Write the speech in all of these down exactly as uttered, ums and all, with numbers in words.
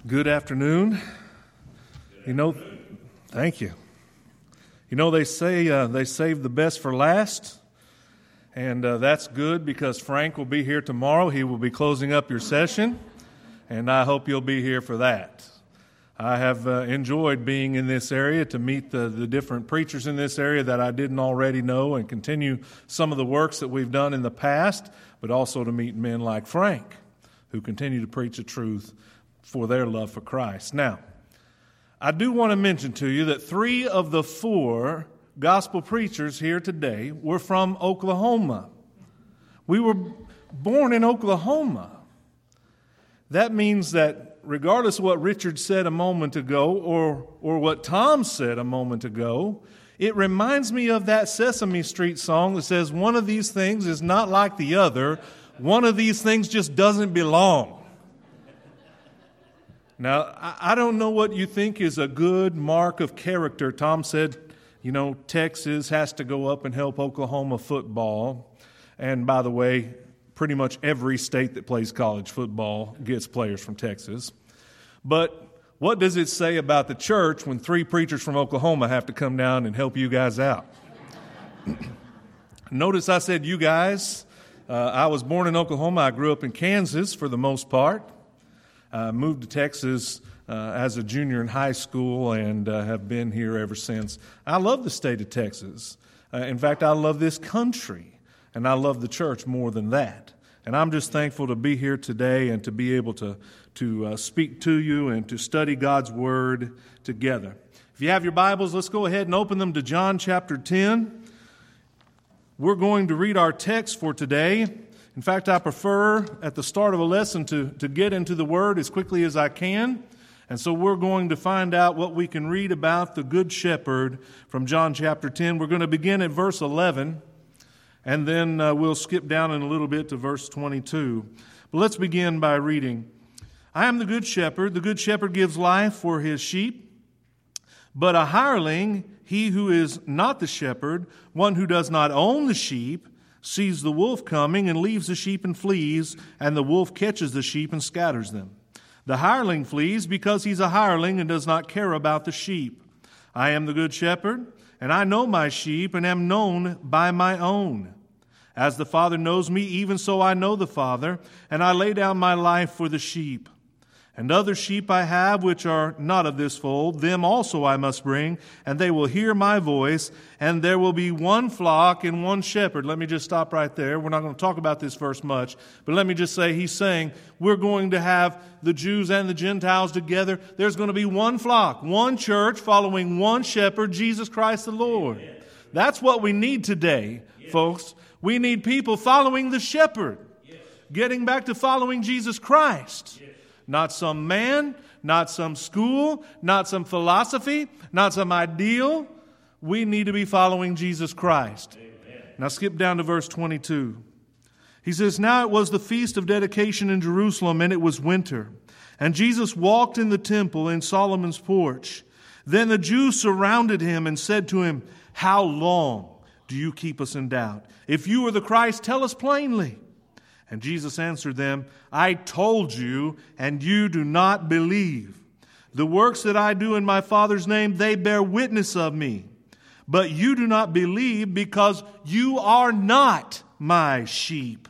Good afternoon. You know, thank you. You know, they say uh, they save the best for last, and uh, that's good because Frank will be here tomorrow. He will be closing up your session, and I hope you'll be here for that. I have uh, enjoyed being in this area to meet the, the different preachers in this area that I didn't already know and continue some of the works that we've done in the past, but also to meet men like Frank who continue to preach the truth for their love for Christ. Now, I do want to mention to you that three of the four gospel preachers here today were from Oklahoma. We were born in Oklahoma. That means that regardless of what Richard said a moment ago or, or what Tom said a moment ago, it reminds me of that Sesame Street song that says, one of these things is not like the other. One of these things just doesn't belong. Now, I don't know what you think is a good mark of character. Tom said, you know, Texas has to go up and help Oklahoma football. And by the way, pretty much every state that plays college football gets players from Texas. But what does it say about the church when three preachers from Oklahoma have to come down and help you guys out? Notice I said you guys. Uh, I was born in Oklahoma. I grew up in Kansas for the most part. I uh, moved to Texas uh, as a junior in high school and uh, have been here ever since. I love the state of Texas. Uh, in fact, I love this country, and I love the church more than that. And I'm just thankful to be here today and to be able to, to uh, speak to you and to study God's Word together. If you have your Bibles, let's go ahead and open them to John chapter ten. We're going to read our text for today. In fact, I prefer at the start of a lesson to, to get into the Word as quickly as I can. And so we're going to find out what we can read about the Good Shepherd from John chapter ten. We're going to begin at verse eleven, and then uh, we'll skip down in a little bit to verse twenty-two. But let's begin by reading. I am the Good Shepherd. The Good Shepherd gives life for his sheep. But a hireling, he who is not the shepherd, one who does not own the sheep, sees the wolf coming and leaves the sheep and flees, and the wolf catches the sheep and scatters them. The hireling flees because he's a hireling and does not care about the sheep. I am the good shepherd, and I know my sheep and am known by my own. As the Father knows me, even so I know the Father, and I lay down my life for the sheep. And other sheep I have which are not of this fold, them also I must bring, and they will hear my voice, and there will be one flock and one shepherd. Let me just stop right there. We're not going to talk about this verse much, but let me just say he's saying we're going to have the Jews and the Gentiles together. There's going to be one flock, one church following one shepherd, Jesus Christ the Lord. Amen. That's what we need today, yes. Folks. We need people following the shepherd, yes. Getting back to following Jesus Christ. Yes. Not some man, not some school, not some philosophy, not some ideal. We need to be following Jesus Christ. Amen. Now skip down to verse twenty-two. He says, Now it was the feast of dedication in Jerusalem, and it was winter. And Jesus walked in the temple in Solomon's porch. Then the Jews surrounded him and said to him, How long do you keep us in doubt? If you are the Christ, tell us plainly. And Jesus answered them, I told you, and you do not believe. The works that I do in my Father's name, they bear witness of me. But you do not believe because you are not my sheep.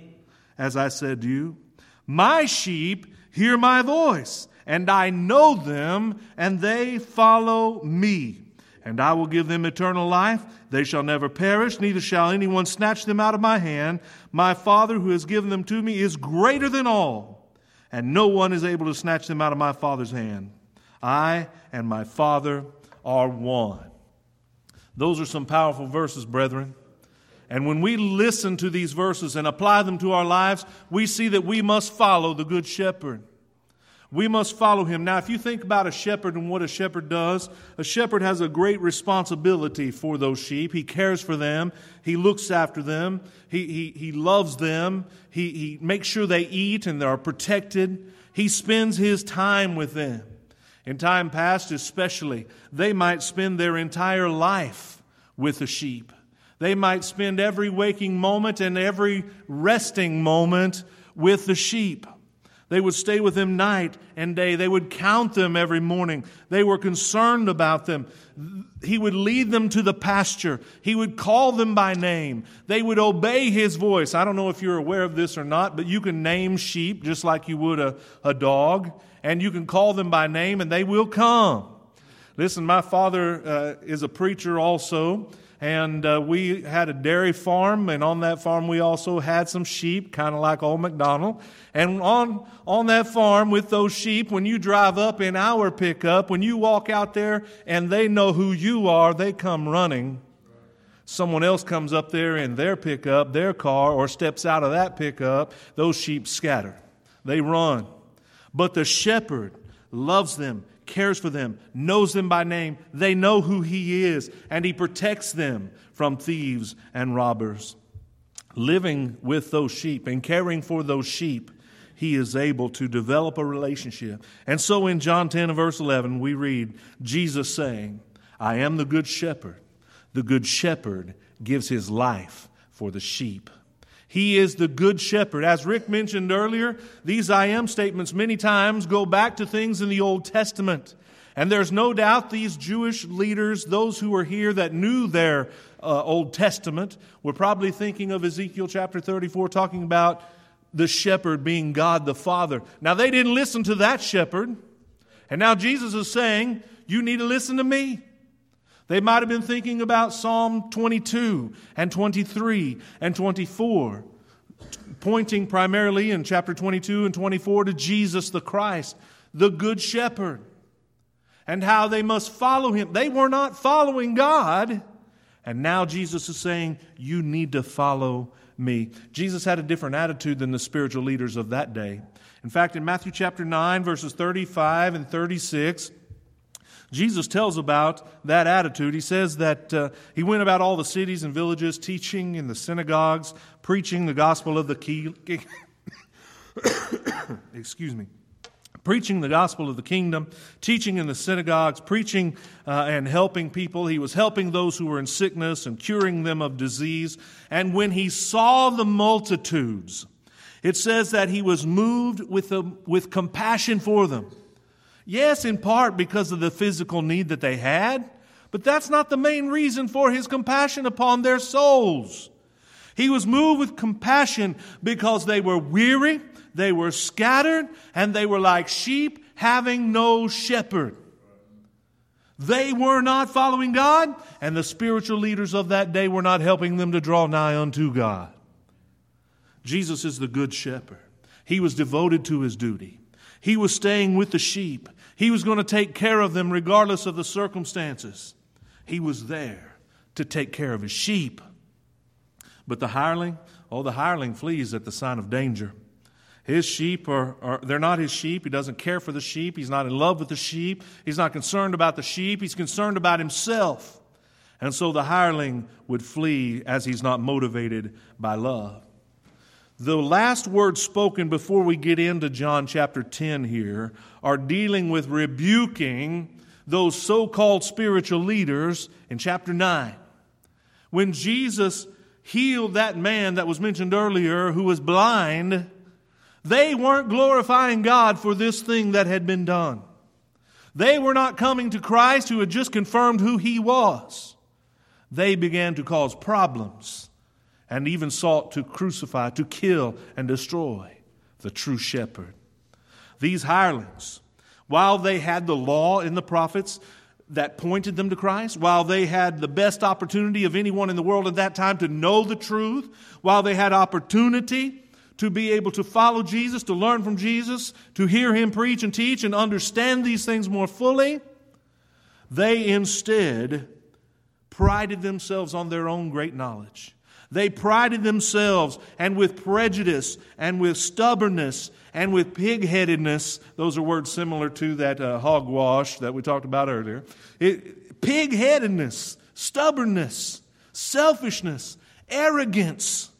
As I said to you, my sheep hear my voice, and I know them, and they follow me. And I will give them eternal life. They shall never perish, neither shall anyone snatch them out of my hand. My Father who has given them to me is greater than all, and no one is able to snatch them out of my Father's hand. I and my Father are one. Those are some powerful verses, brethren. And when we listen to these verses and apply them to our lives, we see that we must follow the Good Shepherd. We must follow him. Now, if you think about a shepherd and what a shepherd does, a shepherd has a great responsibility for those sheep. He cares for them. He looks after them. He, he, he loves them. He, he makes sure they eat and they are protected. He spends his time with them. In time past especially, they might spend their entire life with the sheep. They might spend every waking moment and every resting moment with the sheep. They would stay with him night and day. They would count them every morning. They were concerned about them. He would lead them to the pasture. He would call them by name. They would obey his voice. I don't know if you're aware of this or not, but you can name sheep just like you would a, a dog, and you can call them by name and they will come. Listen, my father uh, is a preacher also. And uh, we had a dairy farm, and on that farm we also had some sheep, kind of like old MacDonald. And on, on that farm with those sheep, when you drive up in our pickup, when you walk out there and they know who you are, they come running. Someone else comes up there in their pickup, their car, or steps out of that pickup, those sheep scatter. They run. But the shepherd loves them, cares for them, knows them by name. They know who he is, and he protects them from thieves and robbers. Living with those sheep and caring for those sheep, he is able to develop a relationship. And so in John ten and verse eleven, we read Jesus saying, I am the good shepherd. The good shepherd gives his life for the sheep. He is the good shepherd. As Rick mentioned earlier, these I am statements many times go back to things in the Old Testament. And there's no doubt these Jewish leaders, those who were here that knew their uh, Old Testament, were probably thinking of Ezekiel chapter thirty-four, talking about the shepherd being God the Father. Now, they didn't listen to that shepherd. And now Jesus is saying, you need to listen to me. They might have been thinking about Psalm twenty-two and twenty-three and twenty-four, pointing primarily in chapter twenty-two and twenty-four to Jesus the Christ, the Good Shepherd, and how they must follow him. They were not following God, and now Jesus is saying, you need to follow me. Jesus had a different attitude than the spiritual leaders of that day. In fact, in Matthew chapter nine, verses thirty-five and thirty-six, Jesus tells about that attitude. He says that uh, he went about all the cities and villages, teaching in the synagogues, preaching the gospel of the king. Excuse me. Preaching the gospel of the kingdom, teaching in the synagogues, preaching uh, and helping people. He was helping those who were in sickness and curing them of disease. And when he saw the multitudes, it says that he was moved with, a, with compassion for them. Yes, in part because of the physical need that they had, but that's not the main reason for his compassion upon their souls. He was moved with compassion because they were weary, they were scattered, and they were like sheep having no shepherd. They were not following God, and the spiritual leaders of that day were not helping them to draw nigh unto God. Jesus is the good shepherd. He was devoted to his duty. He was staying with the sheep. He was going to take care of them regardless of the circumstances. He was there to take care of his sheep. But the hireling, oh, the hireling flees at the sign of danger. His sheep are, are, they're not his sheep. He doesn't care for the sheep. He's not in love with the sheep. He's not concerned about the sheep. He's concerned about himself. And so the hireling would flee as he's not motivated by love. The last words spoken before we get into John chapter ten here are dealing with rebuking those so-called spiritual leaders in chapter nine. When Jesus healed that man that was mentioned earlier who was blind, they weren't glorifying God for this thing that had been done. They were not coming to Christ who had just confirmed who he was. They began to cause problems and even sought to crucify, to kill, and destroy the true shepherd. These hirelings, while they had the law and the prophets that pointed them to Christ, while they had the best opportunity of anyone in the world at that time to know the truth, while they had opportunity to be able to follow Jesus, to learn from Jesus, to hear him preach and teach and understand these things more fully, they instead prided themselves on their own great knowledge. They prided themselves, and with prejudice and with stubbornness and with pig-headedness, those are words similar to that uh, hogwash that we talked about earlier. It, pig-headedness, stubbornness, selfishness, arrogance.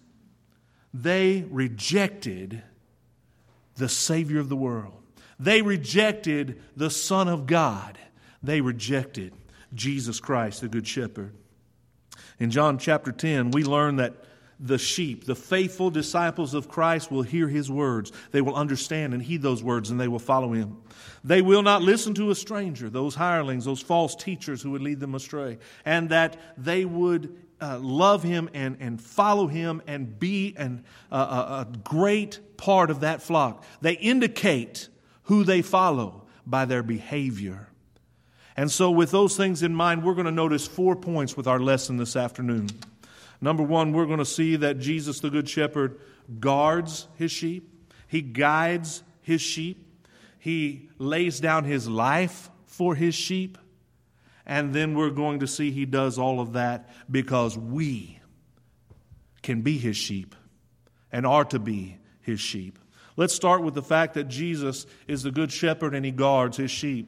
They rejected the Savior of the world. They rejected the Son of God. They rejected Jesus Christ, the Good Shepherd. In John chapter ten, we learn that the sheep, the faithful disciples of Christ, will hear His words. They will understand and heed those words, and they will follow Him. They will not listen to a stranger, those hirelings, those false teachers who would lead them astray, and that they would uh, love Him and, and follow Him and be an, uh, a, a great part of that flock. They indicate who they follow by their behavior. And so with those things in mind, we're going to notice four points with our lesson this afternoon. Number one, we're going to see that Jesus, the Good Shepherd, guards His sheep. He guides His sheep. He lays down His life for His sheep. And then we're going to see He does all of that because we can be His sheep and are to be His sheep. Let's start with the fact that Jesus is the Good Shepherd and He guards His sheep.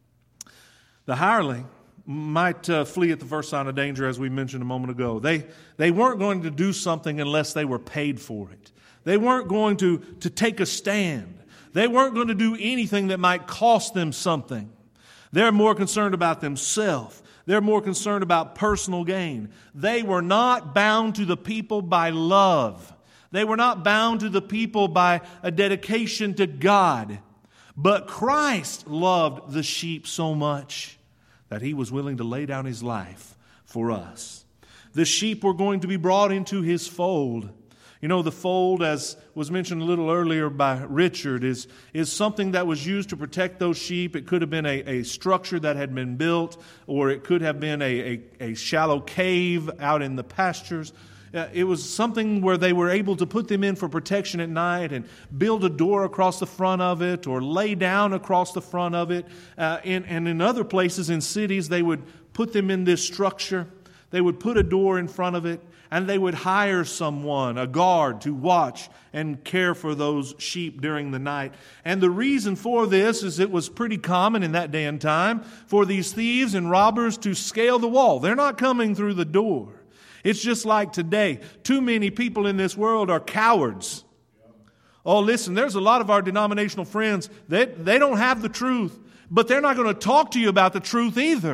The hireling might uh, flee at the first sign of danger, as we mentioned a moment ago. They, they weren't going to do something unless they were paid for it. They weren't going to, to take a stand. They weren't going to do anything that might cost them something. They're more concerned about themselves. They're more concerned about personal gain. They were not bound to the people by love. They were not bound to the people by a dedication to God. But Christ loved the sheep so much that He was willing to lay down His life for us. The sheep were going to be brought into His fold. You know, the fold, as was mentioned a little earlier by Richard, is, is something that was used to protect those sheep. It could have been a, a structure that had been built, or it could have been a, a, a shallow cave out in the pastures. Uh, it was something where they were able to put them in for protection at night and build a door across the front of it or lay down across the front of it. Uh, and, and in other places, in cities, they would put them in this structure. They would put a door in front of it, and they would hire someone, a guard, to watch and care for those sheep during the night. And the reason for this is it was pretty common in that day and time for these thieves and robbers to scale the wall. They're not coming through the door. It's just like today. Too many people in this world are cowards. Oh, listen, there's a lot of our denominational friends that they don't have the truth, but they're not going to talk to you about the truth either.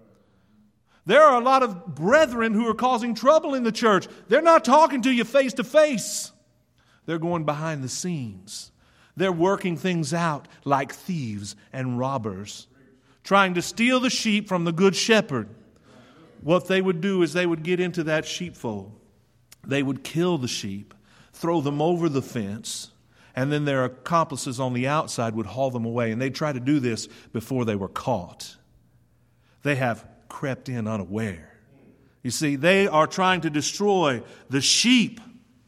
There are a lot of brethren who are causing trouble in the church. They're not talking to you face to face. They're going behind the scenes. They're working things out like thieves and robbers, trying to steal the sheep from the Good Shepherd. What they would do is they would get into that sheepfold. They would kill the sheep, throw them over the fence, and then their accomplices on the outside would haul them away. And they'd try to do this before they were caught. They have crept in unaware. You see, they are trying to destroy the sheep.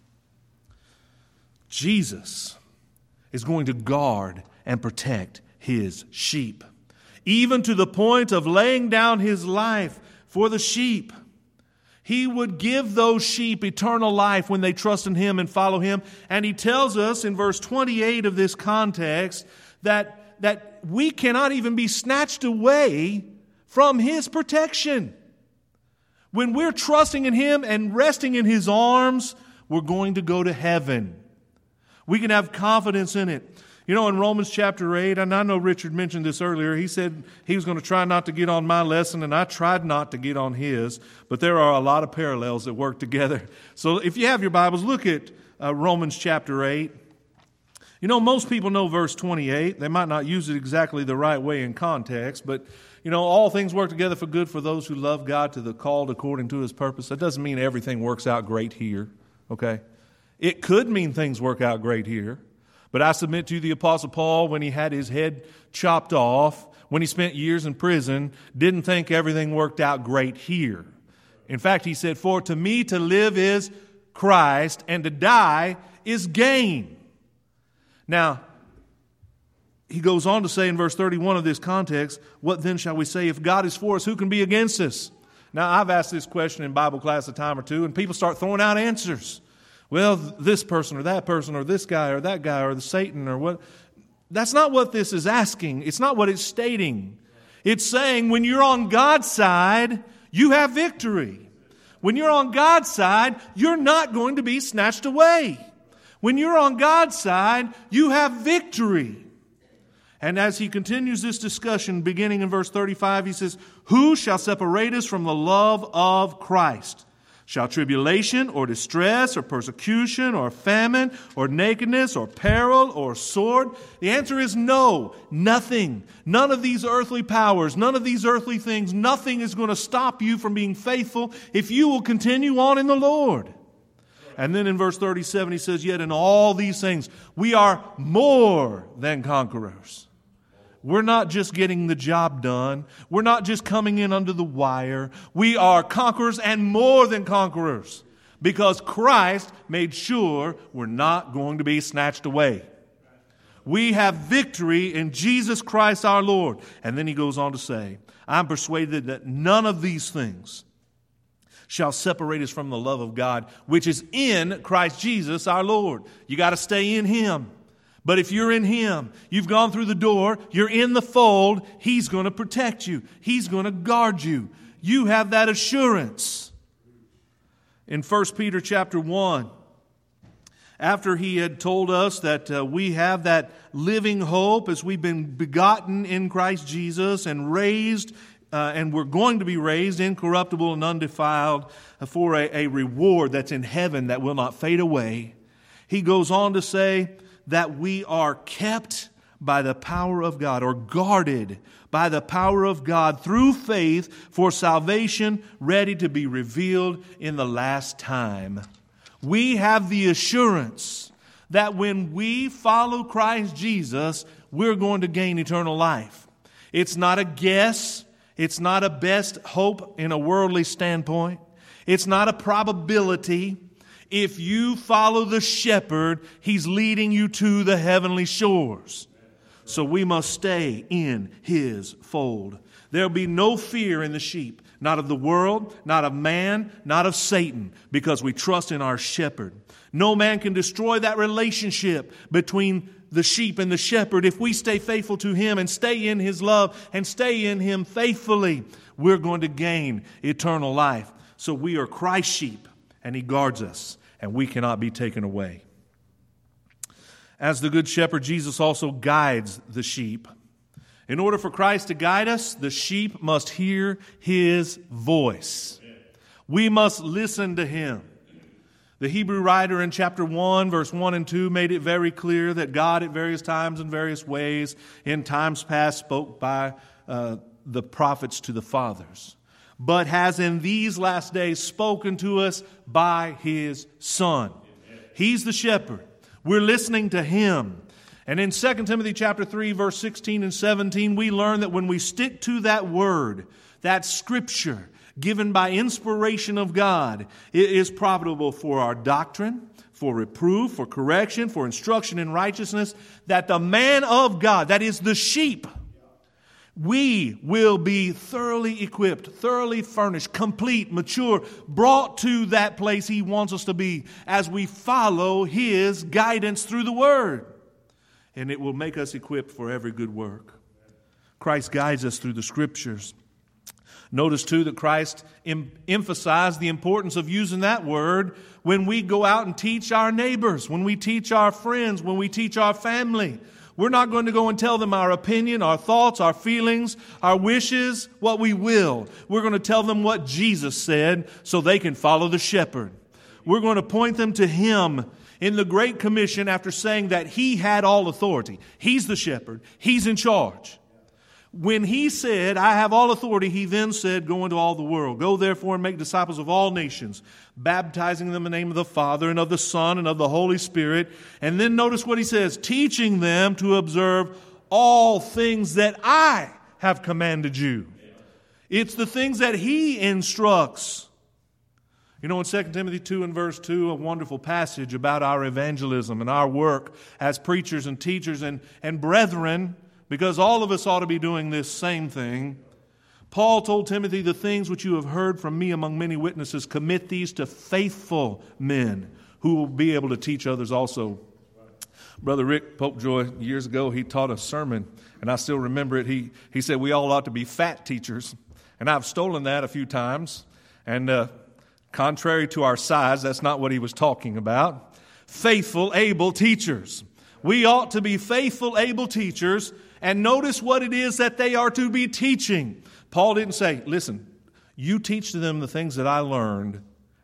Jesus is going to guard and protect His sheep, even to the point of laying down His life for the sheep. He would give those sheep eternal life when they trust in Him and follow Him. And He tells us in verse twenty-eight of this context that, that we cannot even be snatched away from His protection. When we're trusting in Him and resting in His arms, we're going to go to heaven. We can have confidence in it. You know, in Romans chapter eight, and I know Richard mentioned this earlier, he said he was going to try not to get on my lesson, and I tried not to get on his, but there are a lot of parallels that work together. So if you have your Bibles, look at uh, Romans chapter eight. You know, most people know verse twenty-eight. They might not use it exactly the right way in context, but, you know, all things work together for good for those who love God, to the called according to His purpose. That doesn't mean everything works out great here, okay? It could mean things work out great here. But I submit to you, the Apostle Paul, when he had his head chopped off, when he spent years in prison, didn't think everything worked out great here. In fact, he said, "For to me to live is Christ, and to die is gain." Now, he goes on to say in verse thirty-one of this context, "What then shall we say? If God is for us, who can be against us?" Now, I've asked this question in Bible class a time or two, and people start throwing out answers. Well, this person or that person or this guy or that guy or the Satan or what. That's not what this is asking. It's not what it's stating. It's saying when you're on God's side, you have victory. When you're on God's side, you're not going to be snatched away. When you're on God's side, you have victory. And as he continues this discussion, beginning in verse thirty-five, he says, "Who shall separate us from the love of Christ? Shall tribulation or distress or persecution or famine or nakedness or peril or sword? The answer is no, nothing. None of these earthly powers, none of these earthly things, nothing is going to stop you from being faithful if you will continue on in the Lord. And then in verse thirty-seven he says, yet in all these things we are more than conquerors. We're not just getting the job done. We're not just coming in under the wire. We are conquerors and more than conquerors because Christ made sure we're not going to be snatched away. We have victory in Jesus Christ our Lord. And then he goes on to say, I'm persuaded that none of these things shall separate us from the love of God, which is in Christ Jesus our Lord. You got to stay in Him. But if you're in Him, you've gone through the door, you're in the fold, He's going to protect you. He's going to guard you. You have that assurance. In First Peter chapter one, after he had told us that uh, we have that living hope as we've been begotten in Christ Jesus and raised, uh, and we're going to be raised incorruptible and undefiled for a, a reward that's in heaven that will not fade away, he goes on to say that we are kept by the power of God, or guarded by the power of God through faith for salvation ready to be revealed in the last time. We have the assurance that when we follow Christ Jesus, we're going to gain eternal life. It's not a guess. It's not a best hope in a worldly standpoint. It's not a probability. If you follow the shepherd, He's leading you to the heavenly shores. So we must stay in His fold. There'll be no fear in the sheep, not of the world, not of man, not of Satan, because we trust in our shepherd. No man can destroy that relationship between the sheep and the shepherd. If we stay faithful to Him and stay in His love and stay in Him faithfully, we're going to gain eternal life. So we are Christ's sheep, and He guards us, and we cannot be taken away. As the Good Shepherd, Jesus also guides the sheep. In order for Christ to guide us, the sheep must hear His voice. We must listen to Him. The Hebrew writer in chapter one, verse one and two made it very clear that God at various times and various ways in times past spoke by uh, the prophets to the fathers, but has in these last days spoken to us by His Son. He's the shepherd. We're listening to Him. And in Second Timothy chapter three, verse sixteen and seventeen, we learn that when we stick to that word, that scripture given by inspiration of God, it is profitable for our doctrine, for reproof, for correction, for instruction in righteousness, that the man of God, that is the sheep, we will be thoroughly equipped, thoroughly furnished, complete, mature, brought to that place He wants us to be as we follow His guidance through the Word. And it will make us equipped for every good work. Christ guides us through the Scriptures. Notice, too, that Christ em- emphasized the importance of using that word when we go out and teach our neighbors, when we teach our friends, when we teach our family. We're not going to go and tell them our opinion, our thoughts, our feelings, our wishes, what we will. We're going to tell them what Jesus said so they can follow the shepherd. We're going to point them to Him in the Great Commission after saying that He had all authority. He's the shepherd. He's in charge. When He said, I have all authority, He then said, go into all the world. Go therefore and make disciples of all nations, baptizing them in the name of the Father and of the Son and of the Holy Spirit. And then notice what He says, teaching them to observe all things that I have commanded you. It's the things that He instructs. You know, in Second Timothy two and verse two, a wonderful passage about our evangelism and our work as preachers and teachers and, and brethren, because all of us ought to be doing this same thing. Paul told Timothy, the things which you have heard from me among many witnesses, commit these to faithful men who will be able to teach others also. Brother Rick Popejoy, years ago, he taught a sermon, and I still remember it. He, he said we all ought to be fat teachers, and I've stolen that a few times. And uh, contrary to our size, that's not what he was talking about. Faithful, able teachers. We ought to be faithful, able teachers. And notice what it is that they are to be teaching. Paul didn't say, listen, you teach to them the things that I learned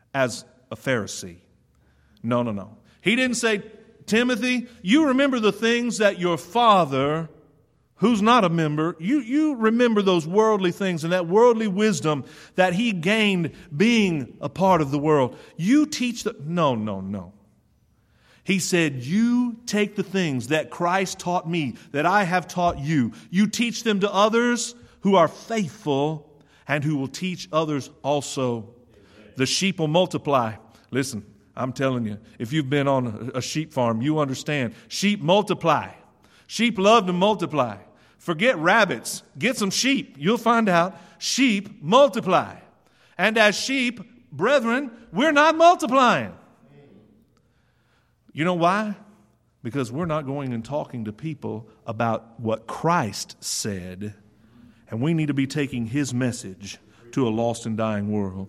as a Pharisee. No, no, no. He didn't say, Timothy, you remember the things that your father, who's not a member, you, you remember those worldly things and that worldly wisdom that he gained being a part of the world. You teach the... No, no, no. He said, you take the things that Christ taught me, that I have taught you. You teach them to others who are faithful and who will teach others also. The sheep will multiply. Listen, I'm telling you, if you've been on a sheep farm, you understand. Sheep multiply. Sheep love to multiply. Forget rabbits. Get some sheep. You'll find out sheep multiply. And as sheep, brethren, we're not multiplying. You know why? Because we're not going and talking to people about what Christ said. And we need to be taking His message to a lost and dying world.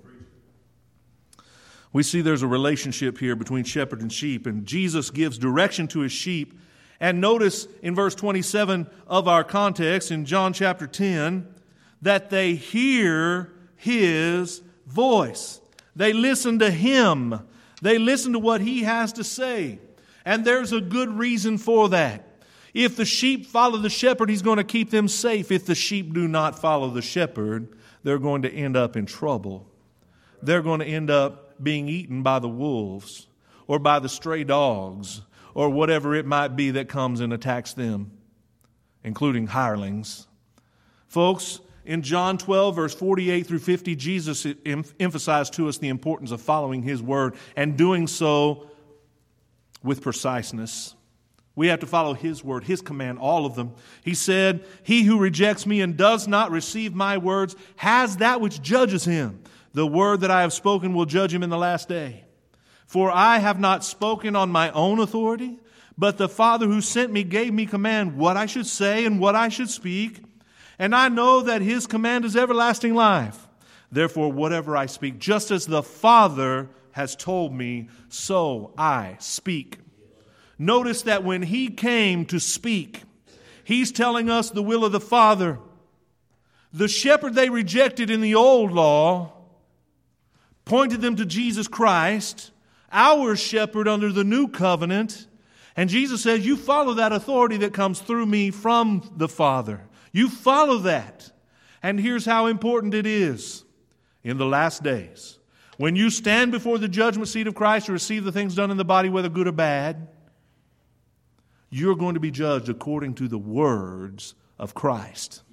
We see there's a relationship here between shepherd and sheep, and Jesus gives direction to His sheep. And notice in verse twenty-seven of our context, in John chapter ten, that they hear His voice. They listen to Him. They listen to what He has to say. And there's a good reason for that. If the sheep follow the shepherd, He's going to keep them safe. If the sheep do not follow the shepherd, they're going to end up in trouble. They're going to end up being eaten by the wolves or by the stray dogs or whatever it might be that comes and attacks them, including hirelings. Folks, in John twelve, verse forty-eight through fifty, Jesus emphasized to us the importance of following His word and doing so with preciseness. We have to follow His word, His command, all of them. He said, "He who rejects me and does not receive my words has that which judges him. The word that I have spoken will judge him in the last day. For I have not spoken on my own authority, but the Father who sent me gave me command what I should say and what I should speak. And I know that His command is everlasting life. Therefore, whatever I speak, just as the Father has told me, so I speak." Notice that when He came to speak, He's telling us the will of the Father. The shepherd they rejected in the old law pointed them to Jesus Christ, our shepherd under the new covenant. And Jesus says, you follow that authority that comes through me from the Father. You follow that. And here's how important it is. In the last days, when you stand before the judgment seat of Christ to receive the things done in the body, whether good or bad, you're going to be judged according to the words of Christ.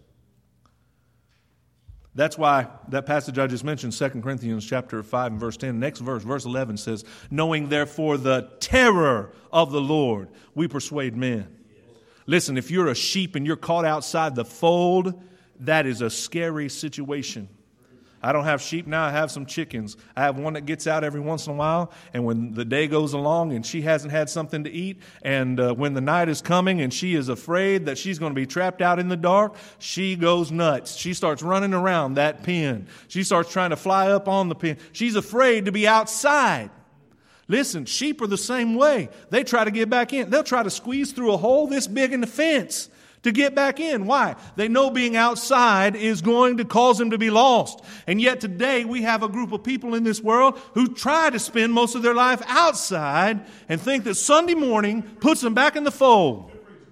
That's why that passage I just mentioned, Second Corinthians chapter five and verse ten, next verse, verse eleven says, "Knowing therefore the terror of the Lord, we persuade men." Listen, if you're a sheep and you're caught outside the fold, that is a scary situation. I don't have sheep now, I have some chickens. I have one that gets out every once in a while, and when the day goes along and she hasn't had something to eat, and uh, when the night is coming and she is afraid that she's going to be trapped out in the dark, she goes nuts. She starts running around that pen. She starts trying to fly up on the pen. She's afraid to be outside. Listen, sheep are the same way. They try to get back in. They'll try to squeeze through a hole this big in the fence to get back in. Why? They know being outside is going to cause them to be lost. And yet today we have a group of people in this world who try to spend most of their life outside and think that Sunday morning puts them back in the fold.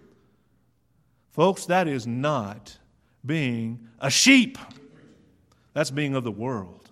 Folks, that is not being a sheep. That's being of the world.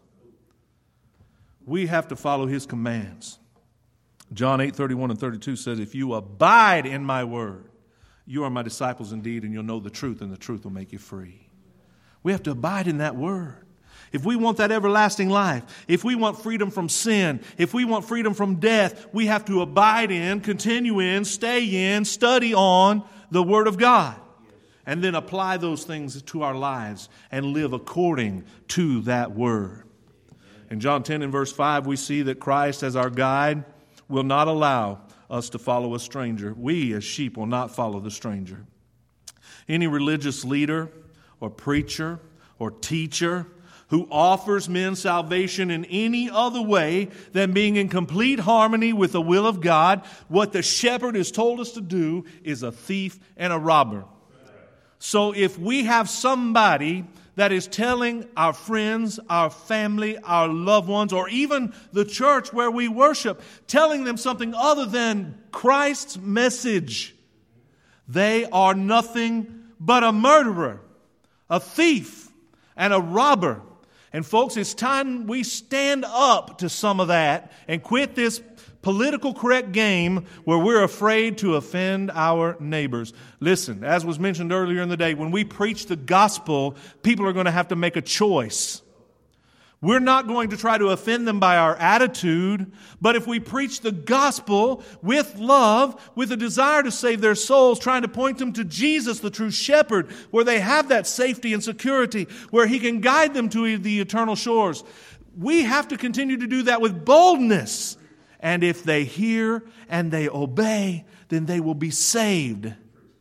We have to follow His commands. John eight, thirty-one and thirty-two says, "If you abide in my word, you are my disciples indeed, and you'll know the truth, and the truth will make you free." We have to abide in that word. If we want that everlasting life, if we want freedom from sin, if we want freedom from death, we have to abide in, continue in, stay in, study on the Word of God. And then apply those things to our lives and live according to that Word. In John ten and verse five, we see that Christ as our guide will not allow us to follow a stranger. We as sheep will not follow the stranger. Any religious leader or preacher or teacher who offers men salvation in any other way than being in complete harmony with the will of God, what the shepherd has told us to do, is a thief and a robber. So if we have somebody that is telling our friends, our family, our loved ones, or even the church where we worship, telling them something other than Christ's message, they are nothing but a murderer, a thief, and a robber. And folks, it's time we stand up to some of that and quit this political correct game where we're afraid to offend our neighbors. Listen, as was mentioned earlier in the day, when we preach the gospel, people are going to have to make a choice. We're not going to try to offend them by our attitude, but if we preach the gospel with love, with a desire to save their souls, trying to point them to Jesus, the true shepherd, where they have that safety and security, where He can guide them to the eternal shores, we have to continue to do that with boldness. And if they hear and they obey, then they will be saved.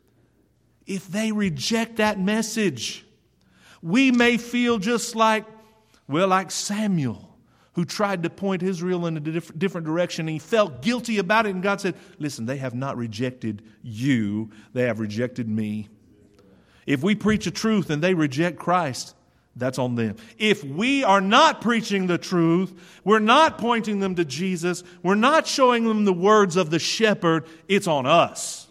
If they reject that message, we may feel just like, well, like Samuel, who tried to point Israel in a diff- different direction, and he felt guilty about it, and God said, listen, they have not rejected you, they have rejected me. If we preach a truth and they reject Christ, that's on them. If we are not preaching the truth, we're not pointing them to Jesus, we're not showing them the words of the shepherd, it's on us.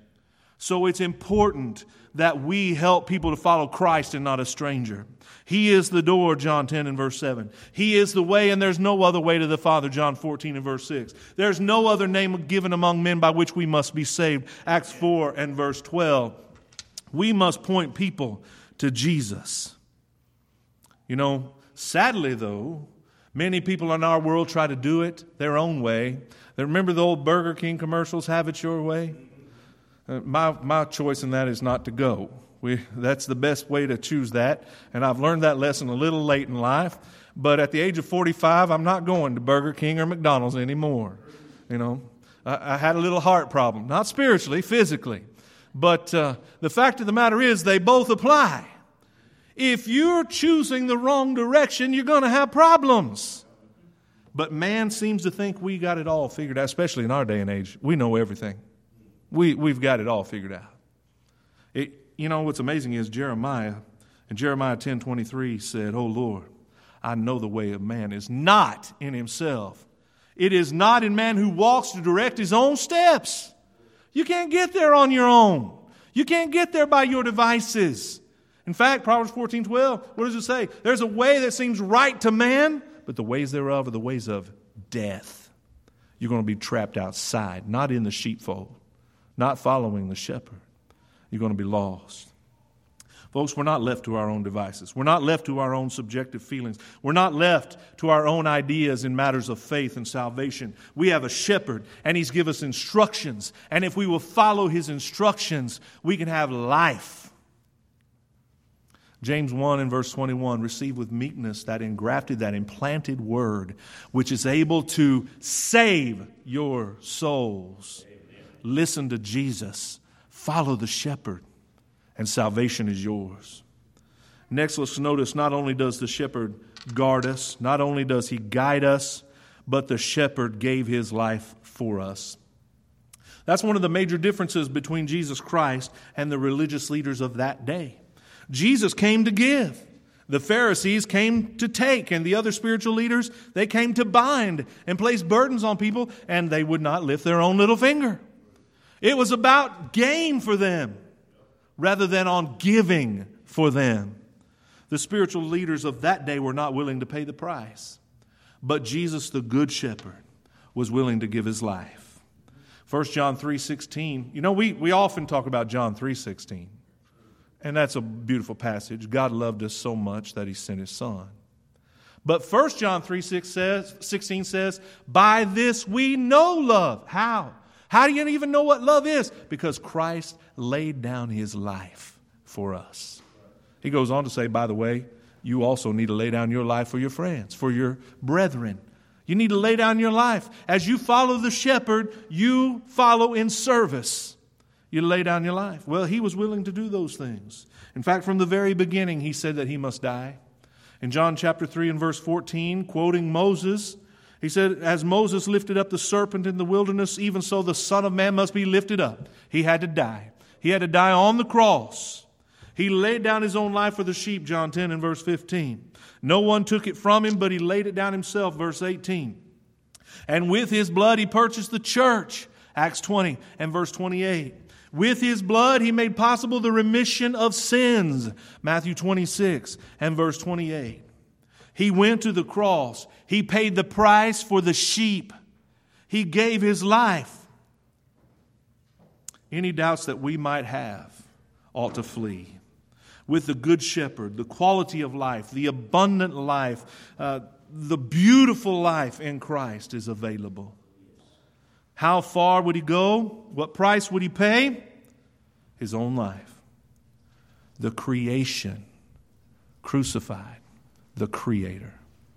So it's important that we help people to follow Christ and not a stranger. He is the door, John ten and verse seven. He is the way, and there's no other way to the Father, John fourteen and verse six. There's no other name given among men by which we must be saved, Acts four and verse twelve. We must point people to Jesus. You know, sadly though, many people in our world try to do it their own way. They remember the old Burger King commercials, have it your way? Uh, my my choice in that is not to go. We, that's the best way to choose that. And I've learned that lesson a little late in life. But at the age of forty-five, I'm not going to Burger King or McDonald's anymore. You know, I, I had a little heart problem. Not spiritually, physically. But uh, the fact of the matter is they both apply. If you're choosing the wrong direction, you're going to have problems. But man seems to think we got it all figured out, especially in our day and age. We know everything. We, we've got it all figured out. It, you know, what's amazing is Jeremiah, in Jeremiah ten twenty-three said, "O Lord, I know the way of man is not in himself. It is not in man who walks to direct his own steps." You can't get there on your own. You can't get there by your devices. In fact, Proverbs fourteen twelve, what does it say? There's a way that seems right to man, but the ways thereof are the ways of death. You're going to be trapped outside, not in the sheepfold, not following the shepherd. You're going to be lost. Folks, we're not left to our own devices. We're not left to our own subjective feelings. We're not left to our own ideas in matters of faith and salvation. We have a shepherd, and He's given us instructions. And if we will follow His instructions, we can have life. James one and verse twenty-one, receive with meekness that engrafted, that implanted word, which is able to save your souls. Amen. Listen to Jesus. Follow the shepherd, and salvation is yours. Next, let's notice not only does the shepherd guard us, not only does He guide us, but the shepherd gave His life for us. That's one of the major differences between Jesus Christ and the religious leaders of that day. Jesus came to give. The Pharisees came to take, and the other spiritual leaders, they came to bind and place burdens on people, and they would not lift their own little finger. It was about gain for them rather than on giving for them. The spiritual leaders of that day were not willing to pay the price, but Jesus, the Good Shepherd, was willing to give His life. First John three sixteen, you know, we, we often talk about John three sixteen. And that's a beautiful passage. God loved us so much that He sent His Son. But First John three sixteen says, by this we know love. How? How do you even know what love is? Because Christ laid down His life for us. He goes on to say, by the way, you also need to lay down your life for your friends, for your brethren. You need to lay down your life. As you follow the shepherd, you follow in service. You lay down your life. Well, He was willing to do those things. In fact, from the very beginning, He said that He must die. In John chapter three and verse fourteen, quoting Moses, He said, as Moses lifted up the serpent in the wilderness, even so the Son of Man must be lifted up. He had to die. He had to die on the cross. He laid down his own life for the sheep, John ten and verse fifteen. No one took it from him, but he laid it down himself, verse eighteen. And with his blood he purchased the church, Acts twenty and verse twenty-eight. With his blood he made possible the remission of sins, Matthew twenty-six and verse twenty-eight. He went to the cross. He paid the price for the sheep. He gave his life. Any doubts that we might have ought to flee. With the Good Shepherd, the quality of life, the abundant life, uh, the beautiful life in Christ is available. How far would he go? What price would he pay? His own life. The creation crucified the Creator.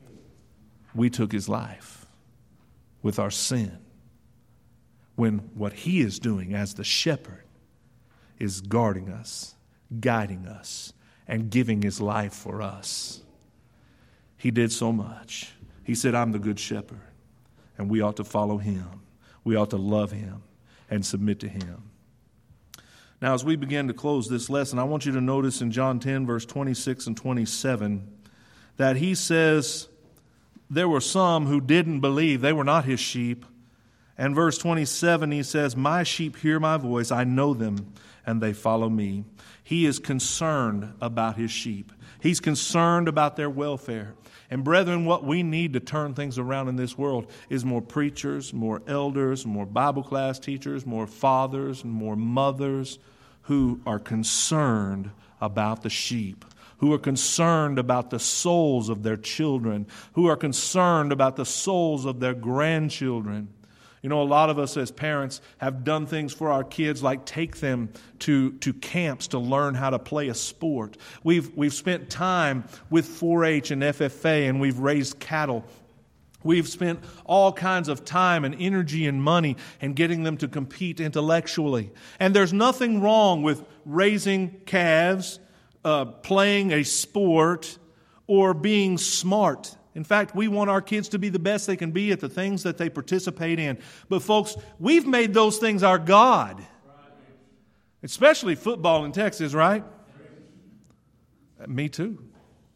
We took his life with our sin, when what he is doing as the shepherd is guarding us, guiding us, and giving his life for us. He did so much. He said, I'm the good shepherd, and we ought to follow him. We ought to love him and submit to him. Now, as we begin to close this lesson, I want you to notice in John ten, verse twenty-six and twenty-seven, that he says there were some who didn't believe. They were not his sheep. And verse twenty-seven, he says, my sheep hear my voice. I know them, and they follow me. He is concerned about his sheep. He's concerned about their welfare. And brethren, what we need to turn things around in this world is more preachers, more elders, more Bible class teachers, more fathers, and more mothers who are concerned about the sheep, who are concerned about the souls of their children, who are concerned about the souls of their grandchildren. You know, a lot of us as parents have done things for our kids like take them to, to camps to learn how to play a sport. We've, we've spent time with four H and F F A, and we've raised cattle. We've spent all kinds of time and energy and money in getting them to compete intellectually. And there's nothing wrong with raising calves, uh, playing a sport, or being smart. In fact, we want our kids to be the best they can be at the things that they participate in. But folks, we've made those things our God. Especially football in Texas, right? Me too.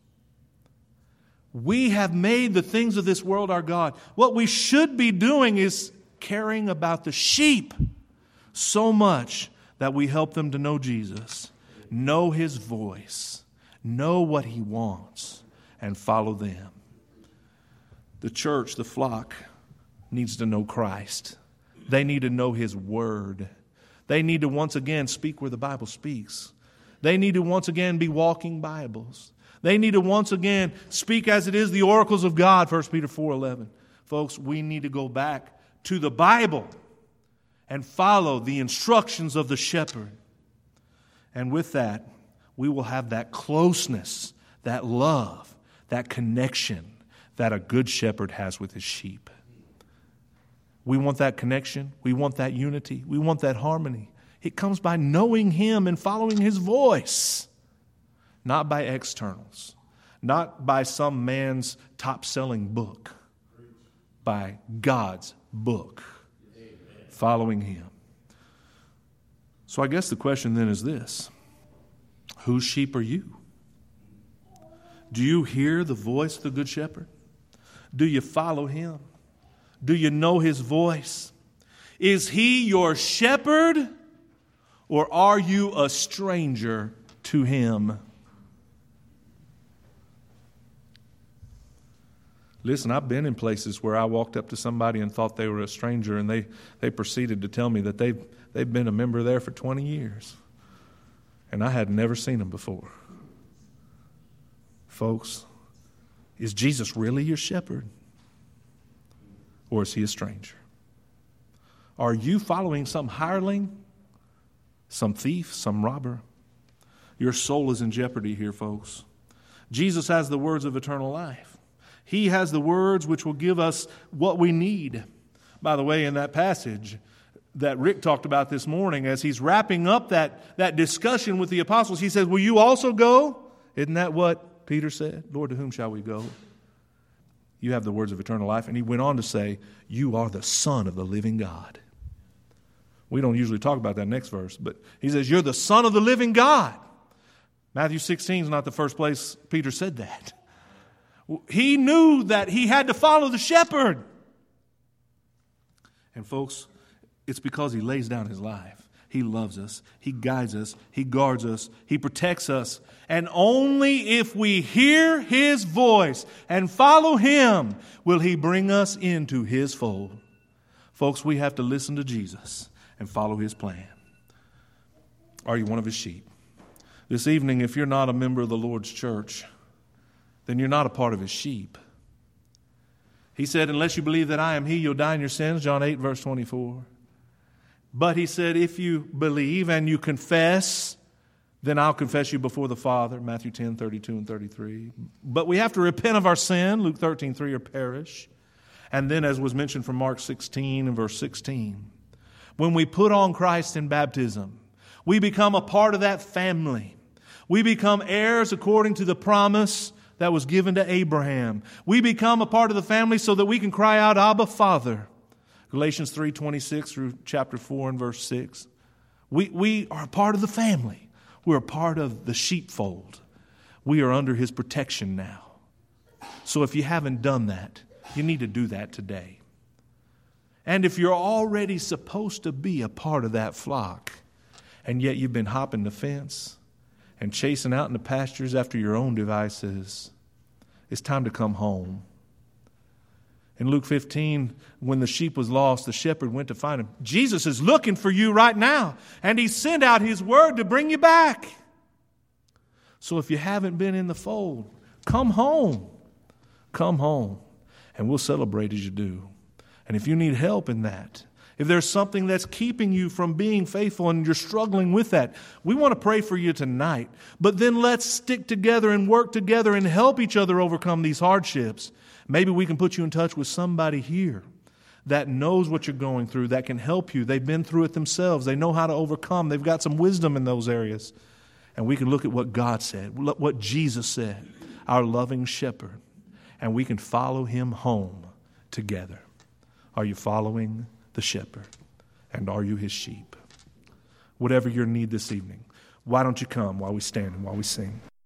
We have made the things of this world our God. What we should be doing is caring about the sheep so much that we help them to know Jesus, know his voice, know what he wants, and follow them. The church, the flock, needs to know Christ. They need to know his word. They need to once again speak where the Bible speaks. They need to once again be walking Bibles. They need to once again speak as it is the oracles of God, First Peter four eleven. Folks, we need to go back to the Bible and follow the instructions of the shepherd. And with that, we will have that closeness, that love, that connection that a good shepherd has with his sheep. We want that connection. We want that unity. We want that harmony. It comes by knowing him and following his voice, not by externals, not by some man's top-selling book, by God's book, following him. So I guess the question then is this: whose sheep are you? Do you hear the voice of the Good Shepherd? Do you follow him? Do you know his voice? Is he your shepherd, or are you a stranger to him? Listen, I've been in places where I walked up to somebody and thought they were a stranger, and they, they proceeded to tell me that they've, they've been a member there for twenty years. And I had never seen them before. Folks, is Jesus really your shepherd? Or is he a stranger? Are you following some hireling, some thief, some robber? Your soul is in jeopardy here, folks. Jesus has the words of eternal life. He has the words which will give us what we need. By the way, in that passage that Rick talked about this morning, as he's wrapping up that, that discussion with the apostles, he says, will you also go? Isn't that what Peter said? Lord, to whom shall we go? You have the words of eternal life. And he went on to say, you are the Son of the living God. We don't usually talk about that next verse, but he says, you're the Son of the living God. Matthew sixteen is not the first place Peter said that. He knew that he had to follow the shepherd. And folks, it's because he lays down his life. He loves us. He guides us. He guards us. He protects us. And only if we hear his voice and follow him will he bring us into his fold. Folks, we have to listen to Jesus and follow his plan. Are you one of his sheep? This evening, if you're not a member of the Lord's church, then you're not a part of his sheep. He said, unless you believe that I am he, you'll die in your sins, John eight, verse twenty-four. But he said, if you believe and you confess, then I'll confess you before the Father, Matthew ten, thirty-two and thirty-three. But we have to repent of our sin, Luke thirteen, three, or perish. And then, as was mentioned from Mark sixteen and verse sixteen, when we put on Christ in baptism, we become a part of that family. We become heirs according to the promise that was given to Abraham. We become a part of the family so that we can cry out, Abba, Father. Galatians three, twenty-six through chapter four and verse six. We, we are a part of the family. We're a part of the sheepfold. We are under his protection now. So if you haven't done that, you need to do that today. And if you're already supposed to be a part of that flock, and yet you've been hopping the fence and chasing out in the pastures after your own devices, it's time to come home. In Luke fifteen, when the sheep was lost, the shepherd went to find him. Jesus is looking for you right now, and he sent out his word to bring you back. So if you haven't been in the fold, come home. Come home, and we'll celebrate as you do. And if you need help in that, if there's something that's keeping you from being faithful and you're struggling with that, we want to pray for you tonight. But then let's stick together and work together and help each other overcome these hardships. Maybe we can put you in touch with somebody here that knows what you're going through, that can help you. They've been through it themselves. They know how to overcome. They've got some wisdom in those areas. And we can look at what God said, what Jesus said, our loving shepherd, and we can follow him home together. Are you following the shepherd? And are you his sheep? Whatever your need this evening, why don't you come while we stand and while we sing?